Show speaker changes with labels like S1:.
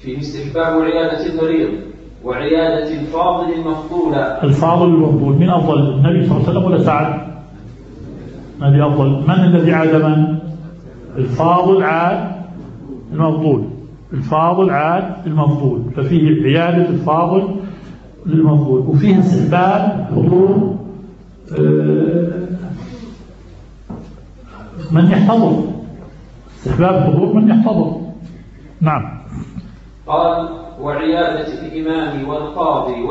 S1: فيه استحباب عيادة المريض وعيادة الفاضل المفضول.
S2: الفاضل المفضول من أفضل، النبي صلى الله عليه وسلم ولا سعد؟ النبي أفضل. من الذي عاد من؟ الفاضل عاد المفضول، الفاضل عاد المفضول، ففيه عيادة الفاضل للمفضول، وفيه استحباب حضور من يحتضر، استحباب حضور من يحتضر. نعم.
S1: قال وعيادة الإمام والقاضي